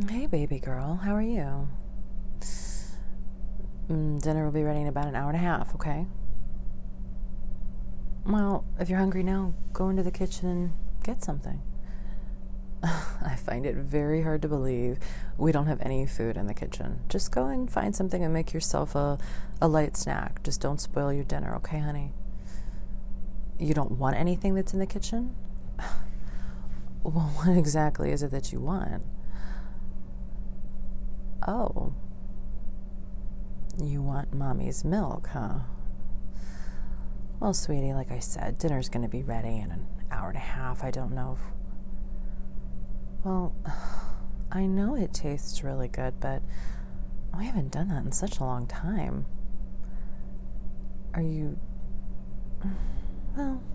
Hey, baby girl, how are you? Dinner will be ready in about an hour and a half, okay? Well, if you're hungry now, go into the kitchen and get something. I find it very hard to believe we don't have any food in the kitchen. Just go and find something and make yourself a light snack. Just don't spoil your dinner, okay, honey? You don't want anything that's in the kitchen? Well, what exactly is it that you want? Oh, you want mommy's milk, huh? Well, sweetie, like I said, dinner's going to be ready in an hour and a half. I don't know if... Well, I know it tastes really good, but we haven't done that in such a long time. Are you... Well,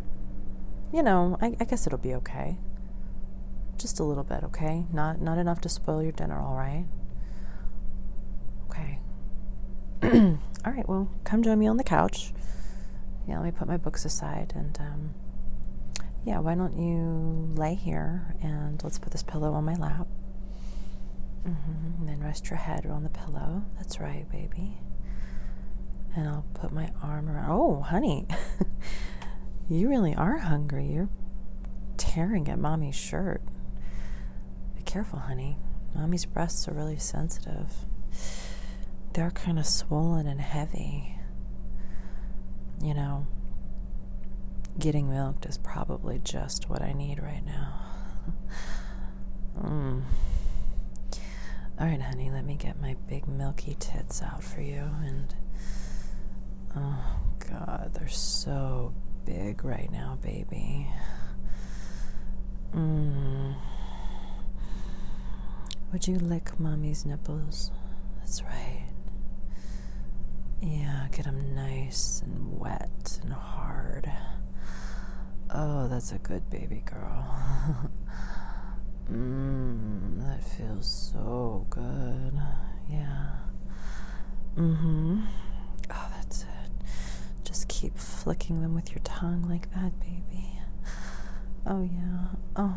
I guess it'll be okay. Just a little bit, okay? Not enough to spoil your dinner, all right? Okay. All right, well, come join me on the couch. Yeah, let me put my books aside and, why don't you lay here and let's put this pillow on my lap. And then rest your head on the pillow. That's right, baby. And I'll put my arm around... Oh, honey, you really are hungry. You're tearing at mommy's shirt. Be careful, honey. Mommy's breasts are really sensitive. They're kind of swollen and heavy. Getting milked is probably just what I need right now. All right, honey, let me get my big milky tits out for you. And, oh, God, they're so big right now, baby. Would you lick mommy's nipples? That's right. Yeah, get them nice and wet and hard. Oh, that's a good baby girl. That feels so good. Yeah. Oh, that's it. Just keep flicking them with your tongue like that, baby. Oh, yeah.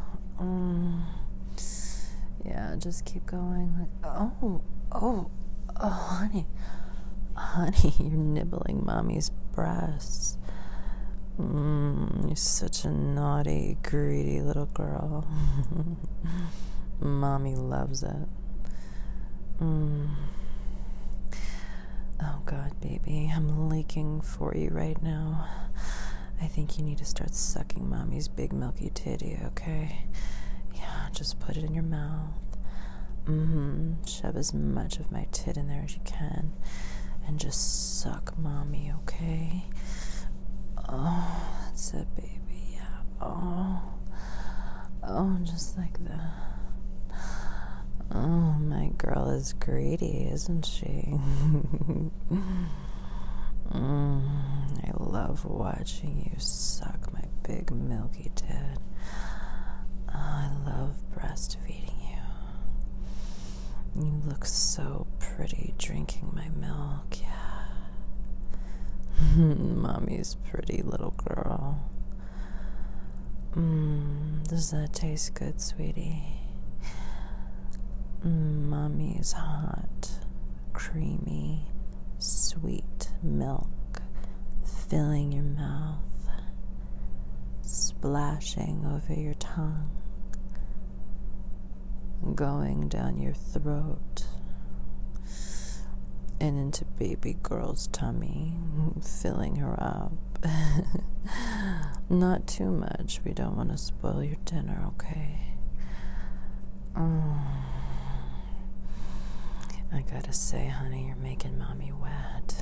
Yeah, just keep going. Oh, honey. Honey, you're nibbling mommy's breasts. You're such a naughty, greedy little girl. Mommy loves it. Oh, God, baby, I'm leaking for you right now. I think you need to start sucking mommy's big milky titty, okay? Yeah, just put it in your mouth. Shove as much of my tit in there as you can. And just suck mommy, okay? Oh, that's it, baby. Yeah. Oh, just like that. Oh, my girl is greedy, isn't she? I love watching you suck my big milky tit. Oh, I love breastfeeding you. You look so pretty drinking my milk, yeah. Mommy's pretty little girl. Does that taste good, sweetie? Mommy's hot, creamy, sweet milk filling your mouth, splashing over your tongue, going down your throat and into baby girl's tummy, filling her up. Not too much. We don't want to spoil your dinner, okay? I gotta say, honey, you're making mommy wet.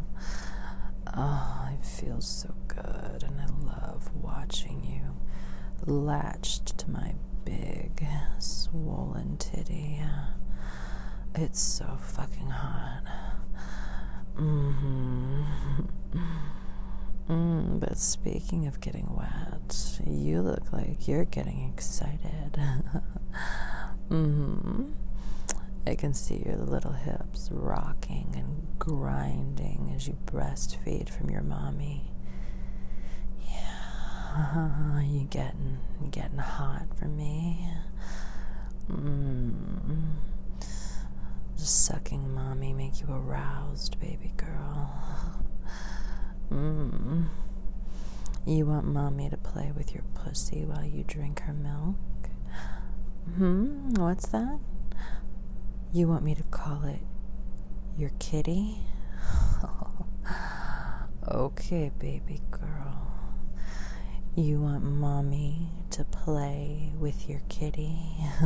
Oh, it feels so good, and I love watching you latched to my big, swollen titty. It's so fucking hot. But speaking of getting wet, you look like you're getting excited. I can see your little hips rocking and grinding as you breastfeed from your mommy. Yeah, you getting hot for me. does sucking mommy make you aroused, baby girl? You want mommy to play with your pussy while you drink her milk? What's that? You want me to call it your kitty? Okay, baby girl. You want mommy to play with your kitty?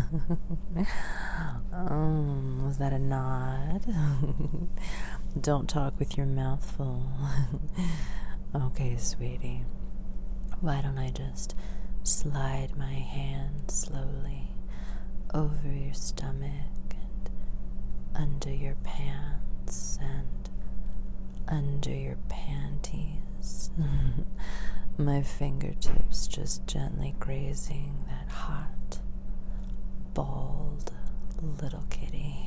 Was that a nod? Don't talk with your mouth full. Okay, sweetie. Why don't I just slide my hand slowly over your stomach and under your pants and under your panties? My fingertips just gently grazing that hot, bald little kitty.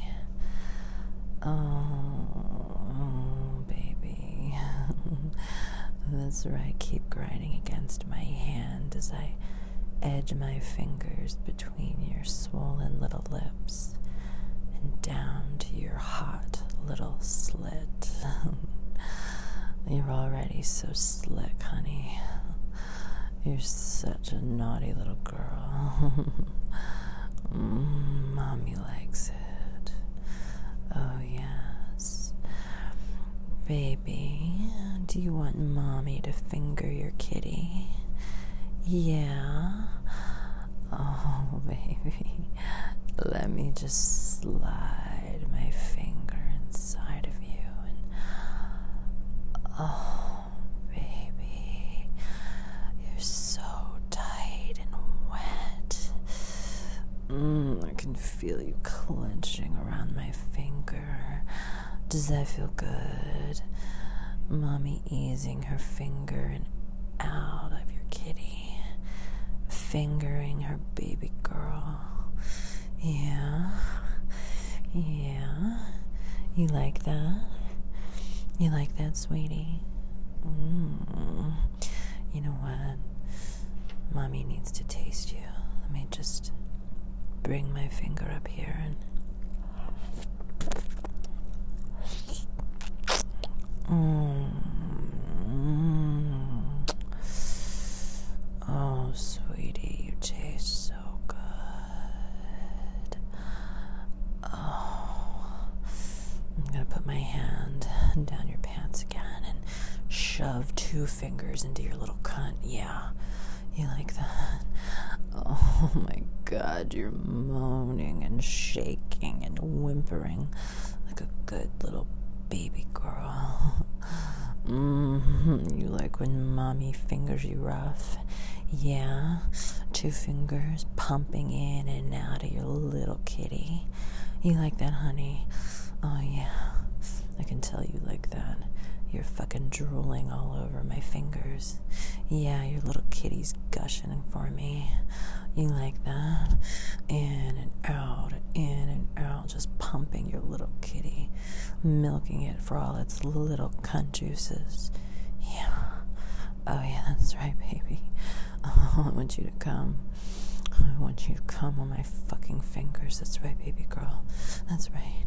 Oh, baby. That's right, keep grinding against my hand as I edge my fingers between your swollen little lips and down to your hot little slit. You're already so slick, honey. You're such a naughty little girl. Mommy likes it. Oh, yes. Baby, do you want mommy to finger your kitty? Yeah. Oh, baby. Let me just slide my finger inside of you and... Oh, baby. You're so tight and wet. I can feel you clenching around my finger. Does that feel good? Mommy easing her finger and out of your kitty, fingering her baby girl. Yeah. You like that? You like that, sweetie? You know what? Mommy needs to taste you. Let me just bring my finger up here and... Oh, sweetie, you taste so good. Oh, I'm gonna put my hand down your pants again and shove 2 fingers into your little cunt. Yeah, you like that? Oh my God, you're moaning and shaking and whimpering like a good little baby girl. You like when mommy fingers you rough? Yeah, 2 fingers pumping in and out of your little kitty. You like that, honey? Oh yeah, I can tell you like that. You're fucking drooling all over my fingers. Yeah, your little kitty's gushing for me. You like that? In and out, just pumping your little kitty, milking it for all its little cunt juices. Yeah. Oh yeah, that's right, baby. Oh, I want you to come. I want you to come on my fucking fingers. That's right, baby girl. That's right.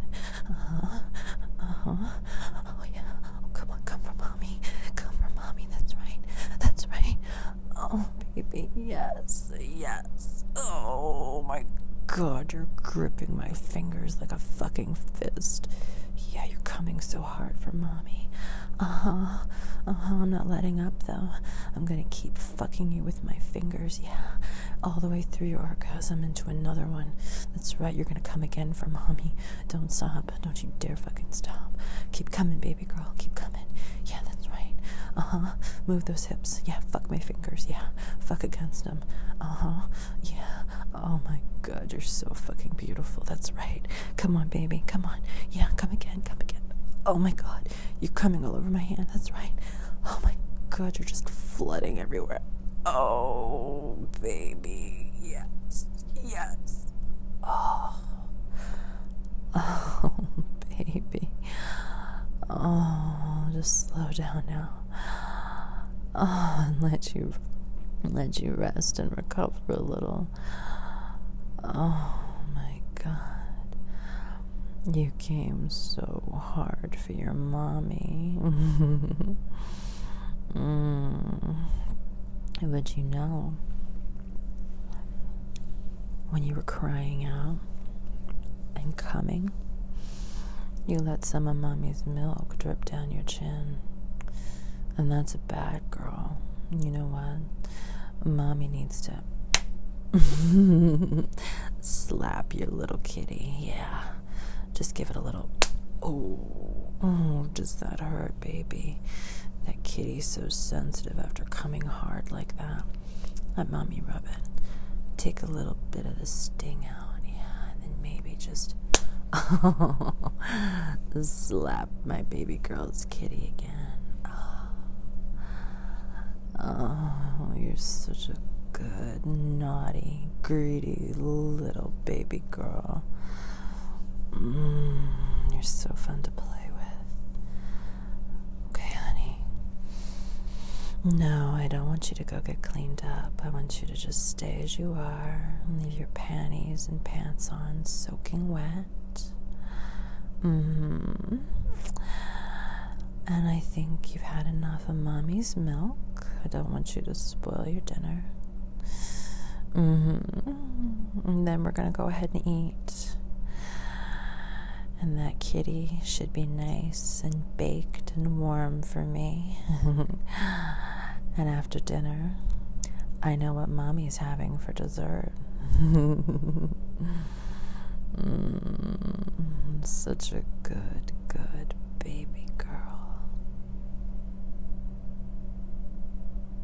Oh yeah. Oh, come on, come for mommy. Come for mommy. That's right. That's right. Oh, baby. Yes. Oh my God, you're gripping my fingers like a fucking fist. Yeah, you're coming so hard for mommy. I'm not letting up, though. I'm gonna keep fucking you with my fingers, yeah. All the way through your orgasm into another one. That's right, you're gonna come again for mommy. Don't stop. Don't you dare fucking stop. Keep coming, baby girl. Keep coming. Yeah, that's right. Move those hips. Yeah, fuck my fingers. Yeah, fuck against them. Yeah. Oh my God, you're so fucking beautiful. That's right. Come on, baby. Come on. Yeah, come again. Oh my God, you're coming all over my hand. That's right. Oh my God, you're just flooding everywhere. Oh, baby. Yes. Oh, baby. Oh, just slow down now. Oh, and let you rest and recover a little. Oh my God. You came so hard for your mommy. But you know, when you were crying out and coming, you let some of mommy's milk drip down your chin. And that's a bad girl. You know what? Mommy needs to slap your little kitty. Yeah. Just give it a little, oh, does that hurt, baby? That kitty's so sensitive after coming hard like that. Let mommy rub it. Take a little bit of the sting out, yeah, and then maybe just slap my baby girl's kitty again. Oh, you're such a good, naughty, greedy little baby girl. You're so fun to play with. Okay, honey. No, I don't want you to go get cleaned up. I want you to just stay as you are and leave your panties and pants on soaking wet. And I think you've had enough of mommy's milk. I don't want you to spoil your dinner. And then we're going to go ahead and eat. And that kitty should be nice and baked and warm for me. And after dinner, I know what mommy's having for dessert. Such a good, good baby.